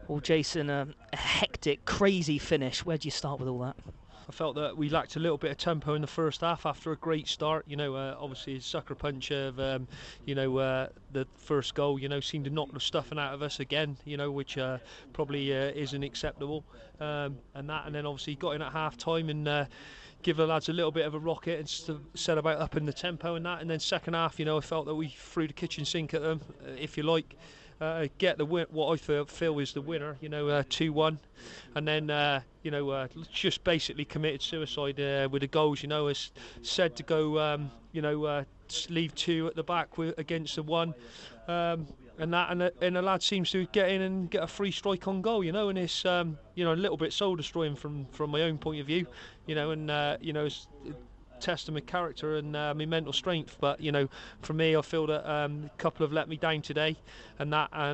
Well, Jason, a hectic, crazy finish. Where do you start with all that? I felt that we lacked a little bit of tempo in the first half after a great start. Obviously his sucker punch of, the first goal, seemed to knock the stuffing out of us again, which probably isn't acceptable. And then obviously got in at half time and give the lads a little bit of a rocket and set about upping the tempo and that. And then second half, I felt that we threw the kitchen sink at them, if you like. Get the what I feel is the winner, 2-1, and then just basically committed suicide with the goals. As said to go, leave two at the back against the one. And the lad seems to get in and get a free strike on goal, and it's a little bit soul destroying from my own point of view, it's testament character and my mental strength. But for me, I feel that a couple have let me down today, and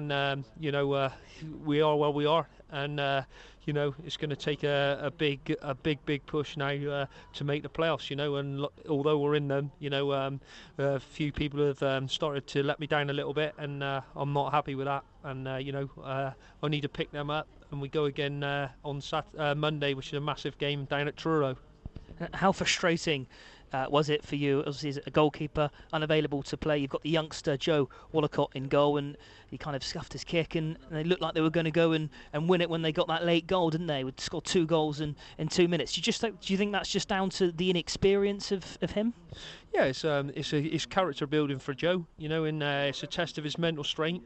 we are where we are, and it's going to take a big push now to make the playoffs. And although we're in them, a few people have started to let me down a little bit, and I'm not happy with that. And I need to pick them up, and we go again on Monday, which is a massive game down at Truro. How frustrating was it for you, obviously, as a goalkeeper, unavailable to play? You've got the youngster Joe Wallacott in goal, and he kind of scuffed his kick, and they looked like they were going to go and win it when they got that late goal, didn't they? Would score 2 goals in 2 minutes. Do you think that's just down to the inexperience of him? Yeah, it's character building for Joe, and it's a test of his mental strength,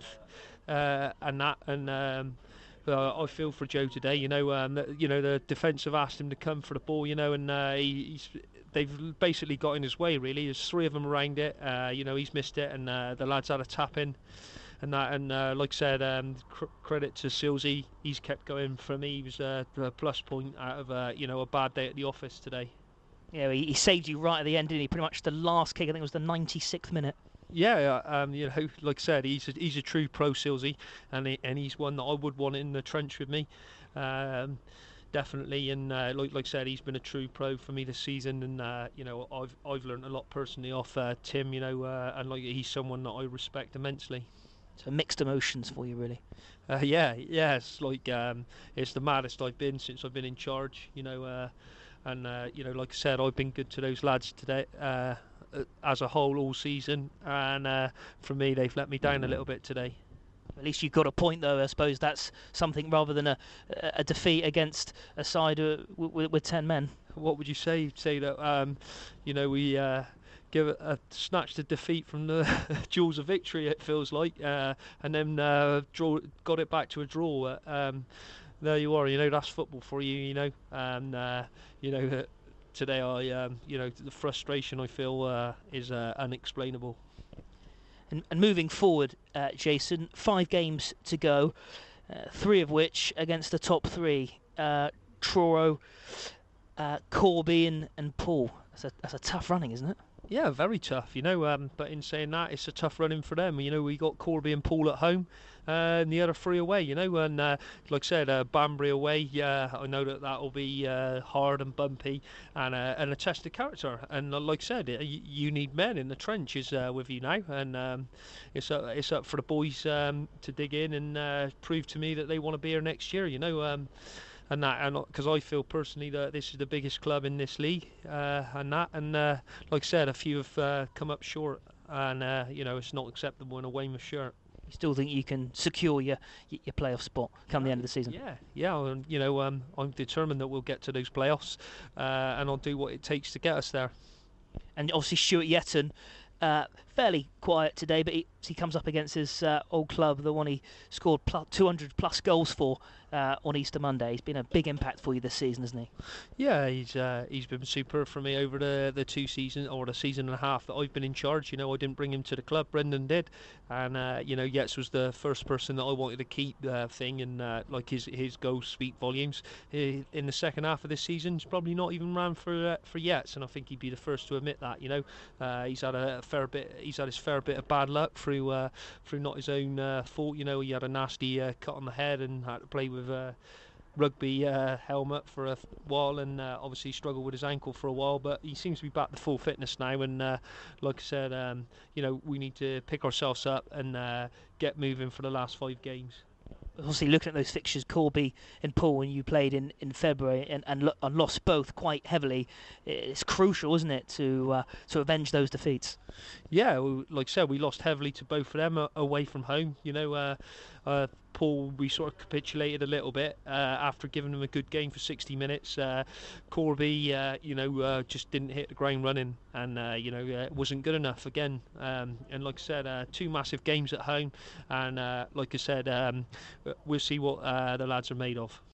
I feel for Joe today. The defence have asked him to come for the ball, and they've basically got in his way. Really, there's 3 of them around it. He's missed it, and the lads had a tap in, and like I said, credit to Silsey. He's kept going. For me, he was a plus point out of a bad day at the office today. Yeah, he saved you right at the end, didn't he? Pretty much the last kick. I think it was the 96th minute. Yeah, like I said, he's a true pro, Silsey, and he's one that I would want in the trench with me, definitely. And like I said, he's been a true pro for me this season, and I've learned a lot personally off Tim, and he's someone that I respect immensely. So mixed emotions for you, really. Yeah, it's it's the maddest I've been since I've been in charge, and like I said, I've been good to those lads today. As a whole all season, and for me they've let me down a little bit today. At least you got a point, though. I suppose that's something rather than a defeat against a side with 10 men. What would you say? Say that we snatched the defeat from the jaws of victory, it feels like, and then got it back to a draw. There you are. That's football for you. And today, the frustration I feel is unexplainable. And moving forward, Jason, 5 games to go, 3 of which against the top 3, Truro, Corby and Poole. That's a tough running, isn't it? Yeah, very tough, but in saying that, it's a tough running for them. We got Corby and Poole at home, and the other 3 away, and like I said, Banbury away, I know that will be hard and bumpy, and a test of character. And like I said, you need men in the trenches with you now, and it's up for the boys to dig in and prove to me that they want to be here next year, and because I feel personally that this is the biggest club in this league, and like I said, a few have come up short, and it's not acceptable in a Weymouth shirt. You still think you can secure your playoff spot come the end of the season? Yeah, and I'm determined that we'll get to those playoffs, and I'll do what it takes to get us there. And obviously Stuart Yetton, fairly quiet today, but he comes up against his old club, the one he scored 200 plus goals for on Easter Monday. He's been a big impact for you this season, hasn't he? Yeah, he's been superb for me over the 2 seasons, or the season and a half that I've been in charge. I didn't bring him to the club, Brendan did, and Yates was the first person that I wanted to keep thing, and like his goals speak volumes. In the second half of this season, he's probably not even ran for Yates, and I think he'd be the first to admit that. He's had his fair bit of bad luck through not his own fault. He had a nasty cut on the head and had to play with a rugby helmet for a while, and obviously struggled with his ankle for a while, but he seems to be back to full fitness now, and like I said, we need to pick ourselves up and get moving for the last 5 games. obviously looking at those fixtures, Corby and Poole, and you played in February and lost both quite heavily. It's crucial, isn't it, to avenge those defeats? Yeah, like I said, we lost heavily to both of them away from home. Paul, we sort of capitulated a little bit after giving them a good game for 60 minutes. Corby, just didn't hit the ground running, and it wasn't good enough again. And like I said, two massive games at home, and like I said, we'll see what the lads are made of.